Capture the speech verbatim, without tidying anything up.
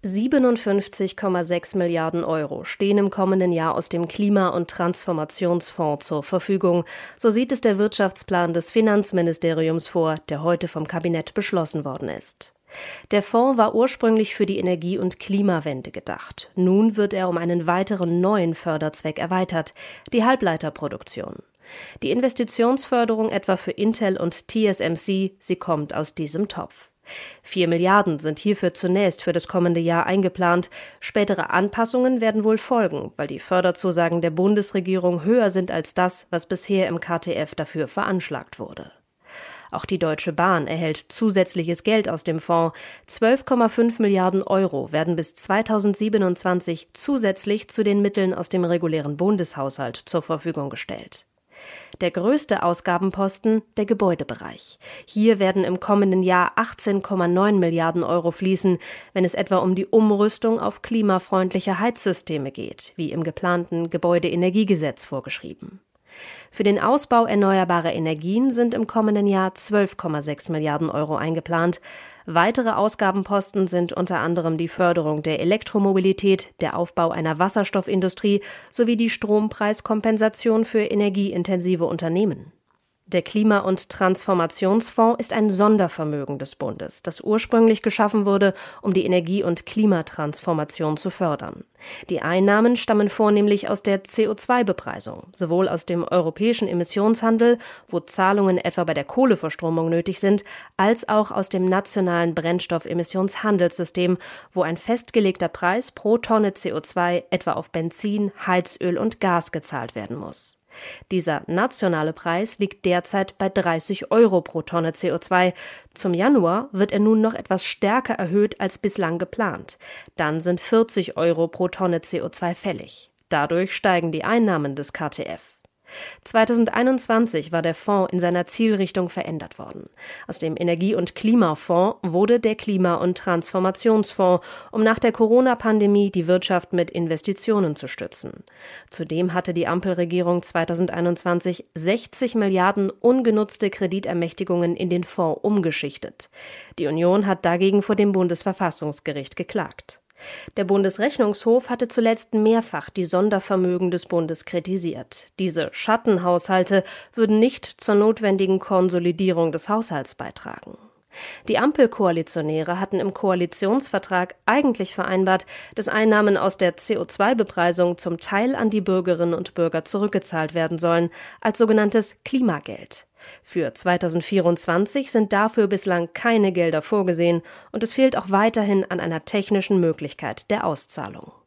siebenundfünfzig Komma sechs Milliarden Euro stehen im kommenden Jahr aus dem Klima- und Transformationsfonds zur Verfügung. So sieht es der Wirtschaftsplan des Finanzministeriums vor, der heute vom Kabinett beschlossen worden ist. Der Fonds war ursprünglich für die Energie- und Klimawende gedacht. Nun wird er um einen weiteren neuen Förderzweck erweitert, die Halbleiterproduktion. Die Investitionsförderung etwa für Intel und T S M C, sie kommt aus diesem Topf. Vier Milliarden sind hierfür zunächst für das kommende Jahr eingeplant. Spätere Anpassungen werden wohl folgen, weil die Förderzusagen der Bundesregierung höher sind als das, was bisher im K T F dafür veranschlagt wurde. Auch die Deutsche Bahn erhält zusätzliches Geld aus dem Fonds. zwölf Komma fünf Milliarden Euro werden bis zweitausendsiebenundzwanzig zusätzlich zu den Mitteln aus dem regulären Bundeshaushalt zur Verfügung gestellt. Der größte Ausgabenposten, der Gebäudebereich. Hier werden im kommenden Jahr achtzehn Komma neun Milliarden Euro fließen, wenn es etwa um die Umrüstung auf klimafreundliche Heizsysteme geht, wie im geplanten Gebäudeenergiegesetz vorgeschrieben. Für den Ausbau erneuerbarer Energien sind im kommenden Jahr zwölf Komma sechs Milliarden Euro eingeplant. Weitere Ausgabenposten sind unter anderem die Förderung der Elektromobilität, der Aufbau einer Wasserstoffindustrie sowie die Strompreiskompensation für energieintensive Unternehmen. Der Klima- und Transformationsfonds ist ein Sondervermögen des Bundes, das ursprünglich geschaffen wurde, um die Energie- und Klimatransformation zu fördern. Die Einnahmen stammen vornehmlich aus der C O zwei Bepreisung, sowohl aus dem europäischen Emissionshandel, wo Zahlungen etwa bei der Kohleverstromung nötig sind, als auch aus dem nationalen Brennstoffemissionshandelssystem, wo ein festgelegter Preis pro Tonne C O zwei etwa auf Benzin, Heizöl und Gas gezahlt werden muss. Dieser nationale Preis liegt derzeit bei dreißig Euro pro Tonne C O zwei. Zum Januar wird er nun noch etwas stärker erhöht als bislang geplant. Dann sind vierzig Euro pro Tonne C O zwei fällig. Dadurch steigen die Einnahmen des K T F. zweitausendeinundzwanzig war der Fonds in seiner Zielrichtung verändert worden. Aus dem Energie- und Klimafonds wurde der Klima- und Transformationsfonds, um nach der Corona-Pandemie die Wirtschaft mit Investitionen zu stützen. Zudem hatte die Ampelregierung zweitausendeinundzwanzig sechzig Milliarden ungenutzte Kreditermächtigungen in den Fonds umgeschichtet. Die Union hat dagegen vor dem Bundesverfassungsgericht geklagt. Der Bundesrechnungshof hatte zuletzt mehrfach die Sondervermögen des Bundes kritisiert. Diese Schattenhaushalte würden nicht zur notwendigen Konsolidierung des Haushalts beitragen. Die Ampelkoalitionäre hatten im Koalitionsvertrag eigentlich vereinbart, dass Einnahmen aus der C O zwei Bepreisung zum Teil an die Bürgerinnen und Bürger zurückgezahlt werden sollen, als sogenanntes Klimageld. Für zweitausendvierundzwanzig sind dafür bislang keine Gelder vorgesehen und es fehlt auch weiterhin an einer technischen Möglichkeit der Auszahlung.